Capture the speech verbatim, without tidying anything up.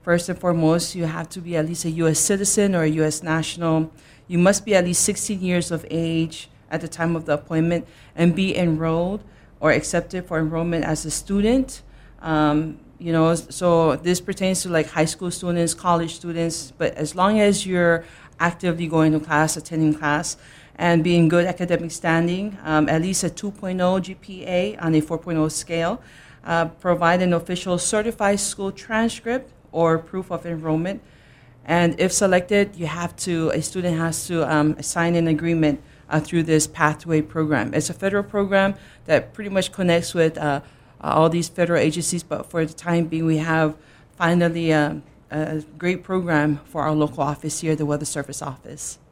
First and foremost, you have to be at least a U S citizen or a U S national. You must be at least sixteen years of age at the time of the appointment and be enrolled or accepted for enrollment as a student. Um, you know, so this pertains to like high school students, college students, but as long as you're actively going to class, attending class, and being good academic standing, um, at least a two point oh G P A on a four point oh scale, uh, provide an official certified school transcript or proof of enrollment. And if selected, you have to, a student has to um, sign an agreement uh, through this pathway program. It's a federal program that pretty much connects with uh, all these federal agencies, but for the time being, we have finally uh, a great program for our local office here, the Weather Service Office.